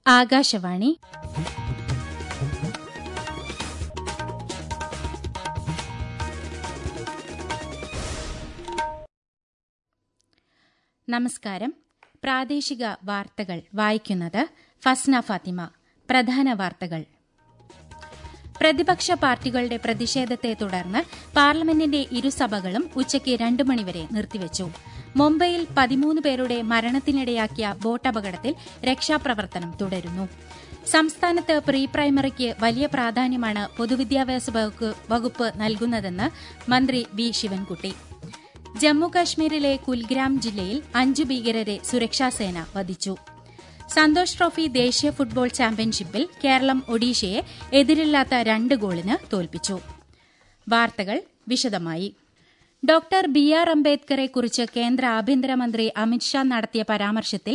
ആകാശവാണി. നമസ്കാരം. പ്രാദേശിക വാർത്തകൾ വായിക്കുന്നത് ഫസ്ന ഫാത്തിമ. പ്രധാന വാർത്തകൾ. പ്രതിപക്ഷ പാർട്ടികളുടെ പ്രതിഷേധത്തെ തുടർന്ന് പാർലമെന്റിന്റെ ഇരുസഭകളും ഉച്ചയ്ക്ക് 2 മണിവരെ നിർത്തിവച്ചു. മുംബൈയിൽ 13 പേരുടെ മരണത്തിനിടയാക്കിയ ബോട്ടപകടത്തിൽ രക്ഷാപ്രവർത്തനം തുടരുന്നു. സംസ്ഥാനത്ത് പ്രീ പ്രൈമറിക്ക് വലിയ പ്രാധാന്യമാണ് പൊതുവിദ്യാഭ്യാസ വകുപ്പ് നൽകുന്നതെന്ന് മന്ത്രി വി ശിവൻകുട്ടി. ജമ്മുകശ്മീരിലെ കുൽഗ്രാം ജില്ലയിൽ 5 ഭീകരരെ സുരക്ഷാസേന വധിച്ചു. സന്തോഷ് ട്രോഫി ദേശീയ ഫുട്ബോൾ ചാമ്പ്യൻഷിപ്പിൽ കേരളം ഒഡീഷയെ എതിരില്ലാത്ത 2 ഗോളിന് തോൽപ്പിച്ചു. വാർത്തകൾ വിശദമായി. Doctor BR. അംബേദ്കറെക്കുറിച്ച് കേന്ദ്ര ആഭ്യന്തരമന്ത്രി അമിത്ഷാ നടത്തിയ പരാമർശത്തിൽ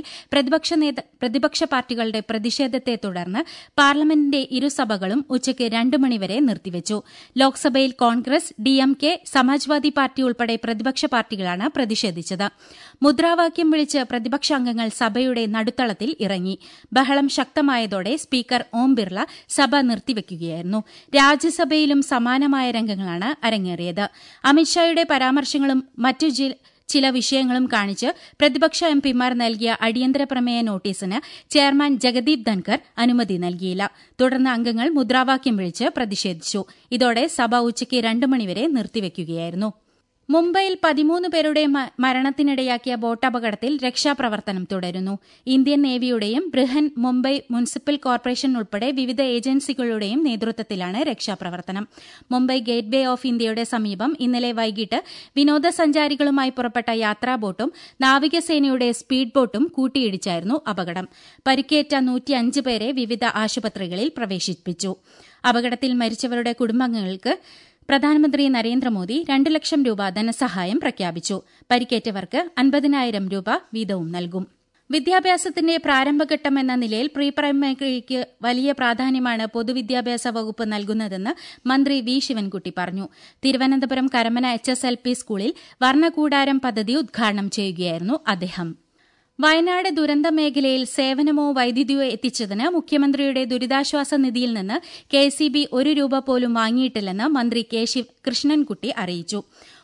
പ്രതിപക്ഷ പാർട്ടികളുടെ പ്രതിഷേധത്തെ തുടർന്ന് പാർലമെന്റിന്റെ ഇരുസഭകളും ഉച്ചയ്ക്ക് 2 മണിവരെ നിർത്തിവച്ചു. ലോക്സഭയിൽ കോൺഗ്രസ്, ഡിഎംകെ, സമാജ്വാദി പാർട്ടി ഉൾപ്പെടെ പ്രതിപക്ഷ പാർട്ടികളാണ് പ്രതിഷേധിച്ചത്. മുദ്രാവാക്യം വിളിച്ച് പ്രതിപക്ഷാംഗങ്ങൾ സഭയുടെ നടുത്തളത്തിൽ ഇറങ്ങി. ബഹളം ശക്തമായതോടെ സ്പീക്കർ ഓം ബിർള സഭ നിർത്തിവെക്കുകയായിരുന്നു. രാജ്യസഭയിലും സമാനമായ രംഗങ്ങളാണ് അരങ്ങേറിയത്. അമിത്ഷായുടെ പരാമർശങ്ങളും മറ്റു ചില വിഷയങ്ങളും കാണിച്ച് പ്രതിപക്ഷ എംപിമാർ നൽകിയ അടിയന്തര പ്രമേയ നോട്ടീസിന് ചെയർമാൻ ജഗദീപ് ധൻകർ അനുമതി നൽകിയില്ല. തുടർന്ന് അംഗങ്ങൾ മുദ്രാവാക്യം വിളിച്ച് പ്രതിഷേധിച്ചു. ഇതോടെ സഭ ഉച്ചയ്ക്ക് 2 മണിവരെ നിർത്തിവെക്കുകയായിരുന്നു. മുംബൈയിൽ 13 പേരുടെ മരണത്തിനിടയാക്കിയ ബോട്ടപകടത്തിൽ രക്ഷാപ്രവർത്തനം തുടരുന്നു. ഇന്ത്യൻ നേവിയുടെയും ബൃഹൻ മുംബൈ മുനിസിപ്പൽ കോർപ്പറേഷൻ ഉൾപ്പെടെ വിവിധ ഏജൻസികളുടെയും നേതൃത്വത്തിലാണ് രക്ഷാപ്രവർത്തനം. മുംബൈ ഗേറ്റ് വേ ഓഫ് ഇന്ത്യയുടെ സമീപം ഇന്നലെ വൈകിട്ട് വിനോദസഞ്ചാരികളുമായി പുറപ്പെട്ട യാത്രാബോട്ടും നാവികസേനയുടെ സ്പീഡ് ബോട്ടും കൂട്ടിയിടിച്ചായിരുന്നു അപകടം. പരിക്കേറ്റ 105 പേരെ വിവിധ ആശുപത്രികളിൽ പ്രവേശിപ്പിച്ചു. അപകടത്തിൽ മരിച്ചവരുടെ കുടുംബാംഗങ്ങൾക്ക് പ്രധാനമന്ത്രി നരേന്ദ്രമോദി 2 ലക്ഷം രൂപ ധനസഹായം പ്രഖ്യാപിച്ചു. പരിക്കേറ്റവർക്ക് 50,000 രൂപ വീതവും നൽകും. വിദ്യാഭ്യാസത്തിന്റെ പ്രാരംഭഘട്ടം എന്ന നിലയിൽ പ്രീ പ്രൈമറിക്ക് വലിയ പ്രാധാന്യമാണ് പൊതുവിദ്യാഭ്യാസ വകുപ്പ് നൽകുന്നതെന്ന് മന്ത്രി വി ശിവൻകുട്ടി പറഞ്ഞു. തിരുവനന്തപുരം കരമന HSLP സ്കൂളിൽ വർണ്ണകൂടാരം പദ്ധതി ഉദ്ഘാടനം ചെയ്യുകയായിരുന്നു അദ്ദേഹം. വയനാട് ദുരന്ത മേഖലയിൽ സേവനമോ വൈദ്യുതിയോ എത്തിച്ചതിന് മുഖ്യമന്ത്രിയുടെ ദുരിതാശ്വാസ നിധിയിൽ നിന്ന് KCB 1 രൂപ പോലും വാങ്ങിയിട്ടില്ലെന്ന് മന്ത്രി കെ കൃഷ്ണൻകുട്ടി അറിയിച്ചു.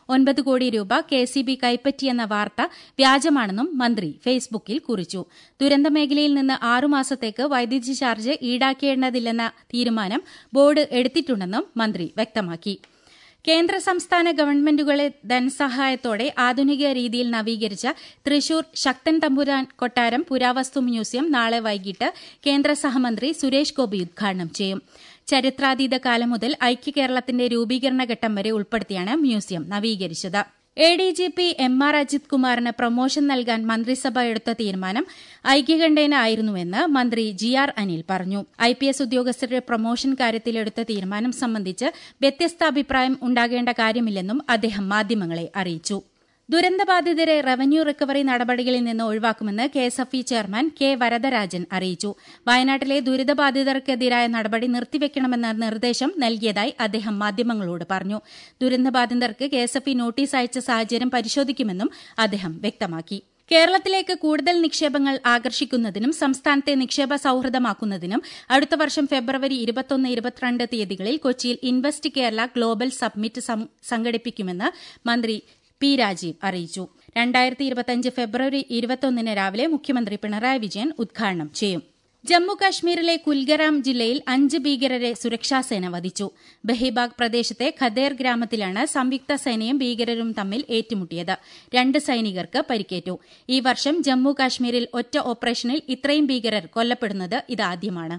9 കോടി രൂപ KCB കൈപ്പറ്റിയെന്ന വാർത്ത വ്യാജമാണെന്നും മന്ത്രി ഫേസ്ബുക്കിൽ കുറിച്ചു. ദുരന്തമേഖലയിൽ നിന്ന് 6 മാസത്തേക്ക് വൈദ്യുതി ചാർജ് ഈടാക്കേണ്ടതില്ലെന്ന തീരുമാനം ബോർഡ് എടുത്തിട്ടുണ്ടെന്നും മന്ത്രി വ്യക്തമാക്കി. കേന്ദ്ര സംസ്ഥാന ഗവൺമെന്റുകളെ ധനസഹായത്തോടെ ആധുനിക രീതിയിൽ നവീകരിച്ച തൃശൂർ ശക്തൻ തമ്പുരാൻ കൊട്ടാരം പുരാവസ്തു മ്യൂസിയം നാളെ വൈകിട്ട് കേന്ദ്ര സഹമന്ത്രി സുരേഷ് ഗോപി ഉദ്ഘാടനം ചെയ്യും. ചരിത്രാതീത കാലം മുതൽ ഐക്യകേരളത്തിന്റെ രൂപീകരണഘട്ടം വരെ ഉൾപ്പെടുത്തിയാണ് മ്യൂസിയം നവീകരിച്ചത്. ADGP MR അജിത് കുമാറിന് പ്രൊമോഷൻ നൽകാൻ മന്ത്രിസഭ എടുത്ത തീരുമാനം ഐക്യകണ്ഠേന ആയിരുന്നുവെന്ന് മന്ത്രി GR അനിൽ പറഞ്ഞു. IPS ഉദ്യോഗസ്ഥരുടെ പ്രൊമോഷൻ കാര്യത്തിലെടുത്ത തീരുമാനം സംബന്ധിച്ച് വ്യത്യസ്ത അഭിപ്രായം ഉണ്ടാകേണ്ട കാര്യമില്ലെന്നും അദ്ദേഹം മാധ്യമങ്ങളെ അറിയിച്ചു. ദുരന്തബാധിതരെ റവന്യൂ റിക്കവറി നടപടികളിൽ നിന്ന് ഒഴിവാക്കുമെന്ന് KSFE ചെയർമാൻ K. വരദരാജൻ അറിയിച്ചു. വയനാട്ടിലെ ദുരിതബാധിതർക്കെതിരായ നടപടി നിർത്തിവെക്കണമെന്ന നിർദ്ദേശം നൽകിയതായി അദ്ദേഹം മാധ്യമങ്ങളോട് പറഞ്ഞു. ദുരന്തബാധിതർക്ക് KSFE നോട്ടീസ് അയച്ച സാഹചര്യം പരിശോധിക്കുമെന്നും അദ്ദേഹം വ്യക്തമാക്കി. കേരളത്തിലേക്ക് കൂടുതൽ നിക്ഷേപങ്ങൾ ആകർഷിക്കുന്നതിനും സംസ്ഥാനത്തെ നിക്ഷേപ സൌഹൃദമാക്കുന്നതിനും അടുത്ത വർഷം ഫെബ്രുവരി 21-22 തീയതികളിൽ കൊച്ചിയിൽ ഇൻവെസ്റ്റ് കേരള ഗ്ലോബൽ സബ്മിറ്റ് സംഘടിപ്പിക്കുമെന്ന് മന്ത്രി P. രാജീവ് അറിയിച്ചു. 2025 ഫെബ്രുവരി 21 രാവിലെ മുഖ്യമന്ത്രി പിണറായി വിജയൻ ഉദ്ഘാടനം ചെയ്യും. ജമ്മുകശ്മീരിലെ കുൽഗ്രാം ജില്ലയിൽ 5 ഭീകരരെ സുരക്ഷാസേന വധിച്ചു. ബഹിബാഗ് പ്രദേശത്തെ ഖദേർ ഗ്രാമത്തിലാണ് സംയുക്ത സേനയും ഭീകരരും തമ്മിൽ ഏറ്റുമുട്ടിയത്. 2 സൈനികർക്ക് പരിക്കേറ്റു. ഈ വർഷം ജമ്മുകശ്മീരിൽ ഒറ്റ ഓപ്പറേഷനിൽ ഇത്രയും ഭീകരർ കൊല്ലപ്പെടുന്നത് ഇതാദ്യമാണ്.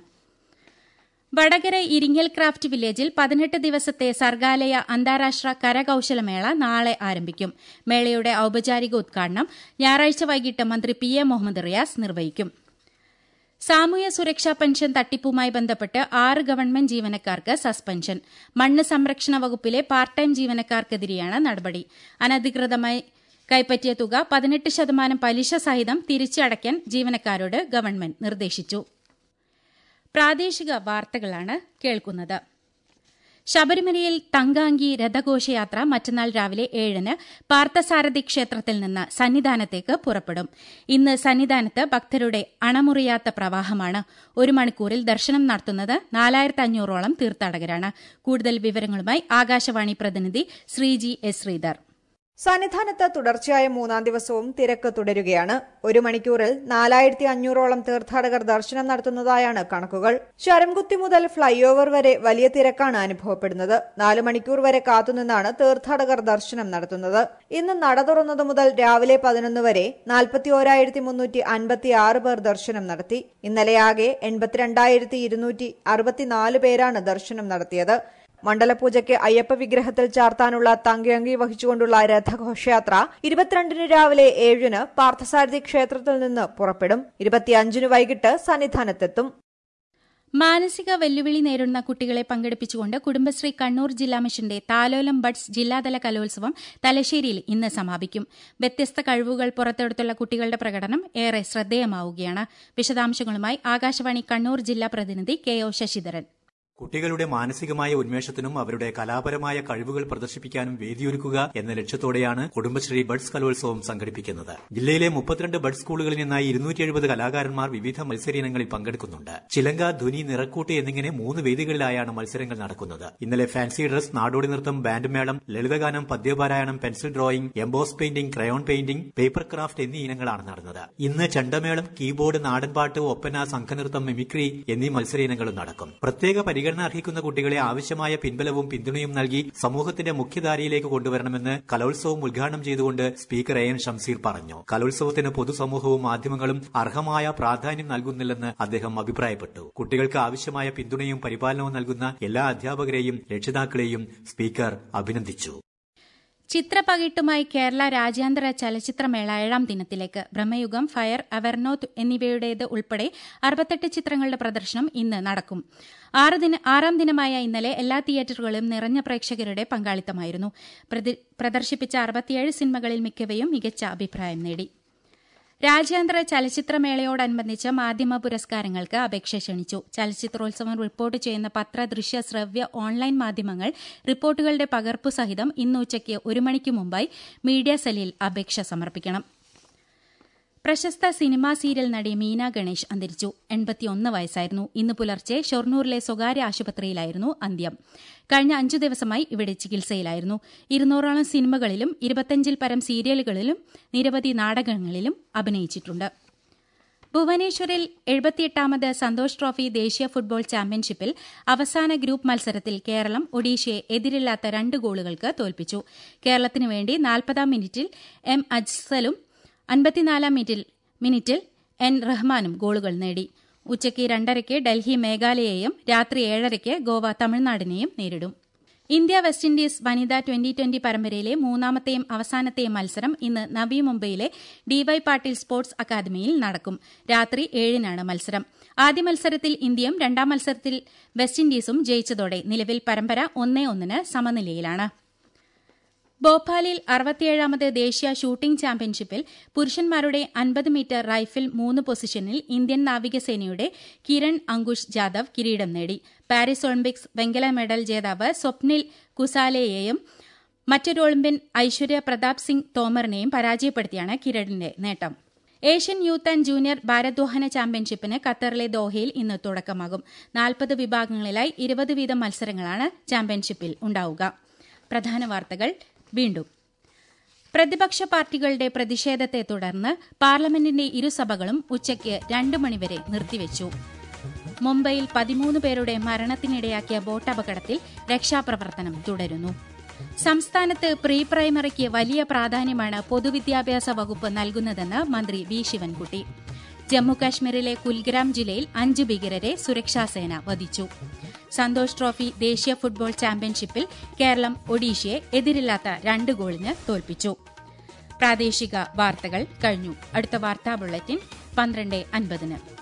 വടകര ഇരിങ്ങൽ ക്രാഫ്റ്റ് വില്ലേജിൽ 18 ദിവസത്തെ സർഗാലയ അന്താരാഷ്ട്ര കരകൌശലമേള നാളെ ആരംഭിക്കും. മേളയുടെ ഔപചാരിക ഉദ്ഘാടനം ഞായറാഴ്ച വൈകിട്ട് മന്ത്രി PA മുഹമ്മദ് റിയാസ് നിർവഹിക്കും. സാമൂഹ്യ സുരക്ഷാ പെൻഷൻ തട്ടിപ്പുമായി ബന്ധപ്പെട്ട് 6 ഗവൺമെന്റ് ജീവനക്കാർക്ക് സസ്പെൻഷൻ. മണ്ണ് സംരക്ഷണ വകുപ്പിലെ പാർട്ട് ടൈം ജീവനക്കാർക്കെതിരെയാണ് നടപടി. അനധികൃതമായി കൈപ്പറ്റിയ തുക 18% പലിശ സഹിതം തിരിച്ചടയ്ക്കാൻ ജീവനക്കാരോട് ഗവൺമെന്റ് നിർദ്ദേശിച്ചു. പ്രാദേശിക വാർത്തകളാണ് കേൾക്കുന്നത്. ശബരിമലയിൽ തങ്കാങ്കി രഥഘോഷയാത്ര മറ്റന്നാൾ രാവിലെ 7-ന് പാർത്ഥസാരഥി ക്ഷേത്രത്തിൽ നിന്ന് സന്നിധാനത്തേക്ക് പുറപ്പെടും. ഇന്ന് സന്നിധാനത്ത് ഭക്തരുടെ അണമുറിയാത്ത പ്രവാഹമാണ്. 1 മണിക്കൂറിൽ ദർശനം നടത്തുന്നത് 4500ഓളം തീർത്ഥാടകരാണ്. കൂടുതൽ വിവരങ്ങളുമായി ആകാശവാണി പ്രതിനിധി ശ്രീജി എസ് ശ്രീധർ. സന്നിധാനത്ത് തുടർച്ചയായ 3-ാം ദിവസവും തിരക്ക് തുടരുകയാണ്. 1 മണിക്കൂറിൽ 4500ഓളം തീർത്ഥാടകർ ദർശനം നടത്തുന്നതായാണ് കണക്കുകൾ. ശരംകുത്തി മുതൽ ഫ്ളൈ ഓവർ വരെ വലിയ തിരക്കാണ് അനുഭവപ്പെടുന്നത്. 4 മണിക്കൂർ വരെ കാത്തുനിന്നാണ് തീർത്ഥാടകർ ദർശനം നടത്തുന്നത്. ഇന്ന് നട തുറന്നതു മുതൽ രാവിലെ 11 വരെ 41,356 പേർ ദർശനം നടത്തി. ഇന്നലെയാകെ 82,264 പേരാണ് ദർശനം നടത്തിയത്. മണ്ഡലപൂജയ്ക്ക് അയ്യപ്പ വിഗ്രഹത്തിൽ ചാർത്താനുള്ള തങ്കയങ്കി വഹിച്ചുകൊണ്ടുള്ള രഥഘോഷയാത്ര 22-ന് രാവിലെ 7-ന് പാർത്ഥസാരഥി ക്ഷേത്രത്തിൽ നിന്ന് പുറപ്പെടും. 25-ന് വൈകിട്ട് സന്നിധാനത്തെത്തും. മാനസിക വെല്ലുവിളി നേരിടുന്ന കുട്ടികളെ പങ്കെടുപ്പിച്ചുകൊണ്ട് കുടുംബശ്രീ കണ്ണൂർ ജില്ലാ മിഷന്റെ താലോലം ബഡ്സ് ജില്ലാതല കലോത്സവം തലശ്ശേരിയിൽ ഇന്ന് സമാപിക്കും. വ്യത്യസ്ത കഴിവുകൾ പുറത്തെടുത്തുള്ള കുട്ടികളുടെ പ്രകടനം ഏറെ ശ്രദ്ധേയമാവുകയാണ്. വിശദാംശങ്ങളുമായി ആകാശവാണി കണ്ണൂർ ജില്ലാ പ്രതിനിധി കെ.ഒ. ശശിധരൻ. കുട്ടികളുടെ മാനസികമായ ഉന്മേഷത്തിനും അവരുടെ കലാപരമായ കഴിവുകൾ പ്രദർശിപ്പിക്കാനും വേദിയൊരുക്കുക എന്ന ലക്ഷ്യത്തോടെയാണ് കുടുംബശ്രീ ബഡ്സ് കലോത്സവം സംഘടിപ്പിക്കുന്നത്. ജില്ലയിലെ 32 ബഡ് സ്കൂളുകളിൽ നിന്നായി 270 കലാകാരന്മാർ വിവിധ മത്സരയിനങ്ങളിൽ പങ്കെടുക്കുന്നുണ്ട്. ചിലങ്ക, ധ്വനി, നിറക്കൂട്ട് എന്നിങ്ങനെ 3 വേദികളിലായാണ് മത്സരങ്ങൾ നടക്കുന്നത്. ഇന്നലെ ഫാൻസി ഡ്രസ്, നാടോടി നൃത്തം, ബാൻഡ് മേളം, ലളിതഗാനം, പദ്യപാരായണം, pencil drawing, emboss painting, crayon painting, paper craft എന്നീ ഇനങ്ങളാണ് നടന്നത്. ഇന്ന് ചെണ്ടമേളം, കീബോർഡ്, നാടൻപാട്ട്, ഒപ്പന, സംഘനൃത്തം, മിമിക്രി എന്നീ മത്സരയിനങ്ങളും നടക്കും. പ്രത്യേക പരിഗണന അർഹിക്കുന്ന കുട്ടികളെ ആവശ്യമായ പിൻബലവും പിന്തുണയും നൽകി സമൂഹത്തിന്റെ മുഖ്യധാരയിലേക്ക് കൊണ്ടുവരണമെന്ന് കലോത്സവം ഉദ്ഘാടനം ചെയ്തുകൊണ്ട് സ്പീക്കർ എ.എൻ. ഷംസീർ പറഞ്ഞു. കലോത്സവത്തിന് പൊതുസമൂഹവും മാധ്യമങ്ങളും അർഹമായ പ്രാധാന്യം നൽകുന്നില്ലെന്ന് അദ്ദേഹം അഭിപ്രായപ്പെട്ടു. കുട്ടികൾക്ക് ആവശ്യമായ പിന്തുണയും പരിപാലനവും നൽകുന്ന എല്ലാ അധ്യാപകരെയും രക്ഷിതാക്കളെയും സ്പീക്കർ അഭിനന്ദിച്ചു. ചിത്രപകിട്ടുമായി കേരള രാജ്യാന്തര ചലച്ചിത്രമേള 7-ാം ദിനത്തിലേക്ക്. ബ്രഹ്മയുഗം, ഫയർ, അവർനോത്ത് എന്നിവയുടേത് ഉൾപ്പെടെ 68 ചിത്രങ്ങളുടെ പ്രദർശനം ഇന്ന് നടക്കും. 6-ാം ദിനമായ ഇന്നലെ എല്ലാ തിയേറ്ററുകളിലും നിറഞ്ഞ പ്രേക്ഷകരുടെ പങ്കാളിത്തമായിരുന്നു. പ്രദർശിപ്പിച്ച 67 സിനിമകളിൽ മിക്കവയും മികച്ച അഭിപ്രായം നേടി. രാജ്യാന്തര ചലച്ചിത്രമേളയോടനുബന്ധിച്ച് മാധ്യമ പുരസ്കാരങ്ങൾക്ക് അപേക്ഷ ക്ഷണിച്ചു. ചലച്ചിത്രോത്സവം റിപ്പോർട്ട് ചെയ്യുന്ന പത്ര, ദൃശ്യ, ശ്രവ്യ, ഓൺലൈൻ മാധ്യമങ്ങൾ റിപ്പോർട്ടുകളുടെ പകർപ്പു സഹിതം ഇന്ന് ഉച്ചയ്ക്ക് 1 മണിക്ക് മുമ്പായി മീഡിയ സെല്ലിൽ അപേക്ഷ സമർപ്പിക്കണം. പ്രശസ്ത സിനിമാ സീരിയൽ നടി മീന ഗണേഷ് അന്തരിച്ചു. 81 വയസ്സായിരുന്നു. ഇന്ന് പുലർച്ചെ ഷൊർണൂരിലെ സ്വകാര്യ ആശുപത്രിയിലായിരുന്നു അന്ത്യം. കഴിഞ്ഞ 5 ദിവസമായി ഇവിടെ ചികിത്സയിലായിരുന്നു. 200ഓളം സിനിമകളിലും 25-ൽ പരം സീരിയലുകളിലും നിരവധി നാടകങ്ങളിലും അഭിനയിച്ചിട്ടുണ്ട്. ഭുവനേശ്വറിൽ 78ാമത് സന്തോഷ് ട്രോഫി ദേശീയ ഫുട്ബോൾ ചാമ്പ്യൻഷിപ്പിൽ അവസാന ഗ്രൂപ്പ് മത്സരത്തിൽ കേരളം ഒഡീഷയെ എതിരില്ലാത്ത 2 ഗോളുകൾക്ക് തോൽപ്പിച്ചു. കേരളത്തിനു വേണ്ടി 40-ാം മിനിറ്റിൽ എം അജ്സലും 54-ാം മിനിറ്റിൽ എൻ റഹ്മാനും ഗോളുകൾ നേടി. ഉച്ചയ്ക്ക് 2:30-ക്ക് ഡൽഹി മേഘാലയയെയും രാത്രി 7:30-ക്ക് ഗോവ തമിഴ്നാടിനെയും നേരിടും. ഇന്ത്യ വെസ്റ്റ് ഇൻഡീസ് വനിതാ 2020 പരമ്പരയിലെ 3ാമത്തെയും അവസാനത്തെയും മത്സരം ഇന്ന് നവി മുംബൈയിലെ ഡിവൈ പാട്ടീൽ സ്പോർട്സ് അക്കാദമിയിൽ നടക്കും. രാത്രി 7-നാണ് മത്സരം. ആദ്യ മത്സരത്തിൽ ഇന്ത്യയും 2ാം മത്സരത്തിൽ വെസ്റ്റ് ഇൻഡീസും ജയിച്ചതോടെ നിലവിൽ പരമ്പര 1-1 സമനിലയിലാണ്. ഭോപ്പാലിൽ 67ാമത് ദേശീയ ഷൂട്ടിംഗ് ചാമ്പ്യൻഷിപ്പിൽ പുരുഷന്മാരുടെ 50 മീറ്റർ റൈഫിൾ 3 പൊസിഷനിൽ ഇന്ത്യൻ നാവികസേനയുടെ കിരൺ അങ്കുഷ് ജാദവ് കിരീടം നേടി. പാരീസ് ഒളിമ്പിക്സ് വെങ്കല മെഡൽ ജേതാവ് സ്വപ്നിൽ കുസാലെയെയും മറ്റൊരു ഒളിമ്പ്യൻ ഐശ്വര്യ പ്രതാപ് സിംഗ് തോമറിനെയും പരാജയപ്പെടുത്തിയാണ് കിരണിന്റെ നേട്ടം. ഏഷ്യൻ യൂത്ത് ആൻഡ് ജൂനിയർ ഭാരോദ്വഹന ചാമ്പ്യൻഷിപ്പിന് ഖത്തറിലെ ദോഹയിൽ ഇന്ന് തുടക്കമാകും. 40 വിഭാഗങ്ങളിലായി 20 വീതം മത്സരങ്ങളാണ് ചാമ്പ്യൻഷിപ്പിൽ ഉണ്ടാവുക. പ്രധാന വാർത്തകൾ വീണ്ടും. പ്രതിപക്ഷ പാർട്ടികളുടെ പ്രതിഷേധത്തെ തുടർന്ന് പാർലമെന്റിന്റെ ഇരുസഭകളും ഉച്ചയ്ക്ക് 2 മണിവരെ നിർത്തിവച്ചു. മുംബൈയിൽ 13 പേരുടെ മരണത്തിനിടയാക്കിയ ബോട്ടപകടത്തിൽ രക്ഷാപ്രവർത്തനം തുടരുന്നു. സംസ്ഥാനത്ത് പ്രീ പ്രൈമറിക്ക് വലിയ പ്രാധാന്യമാണ് പൊതുവിദ്യാഭ്യാസ വകുപ്പ് നൽകുന്നതെന്ന് മന്ത്രി വി ശിവൻകുട്ടി. ജമ്മുകാശ്മീരിലെ കുൽഗ്രാം ജില്ലയിൽ 5 ഭീകരരെ സുരക്ഷാസേന വധിച്ചു. സന്തോഷ് ട്രോഫി ദേശീയ ഫുട്ബോൾ ചാമ്പ്യൻഷിപ്പിൽ കേരളം ഒഡീഷയെ എതിരില്ലാത്ത 2 ഗോളിന് തോൽപ്പിച്ചു. പ്രാദേശിക വാർത്തകൾ കഴിഞ്ഞു. അടുത്ത വാർത്താ ബുള്ളറ്റിൻ 12:50-ന്.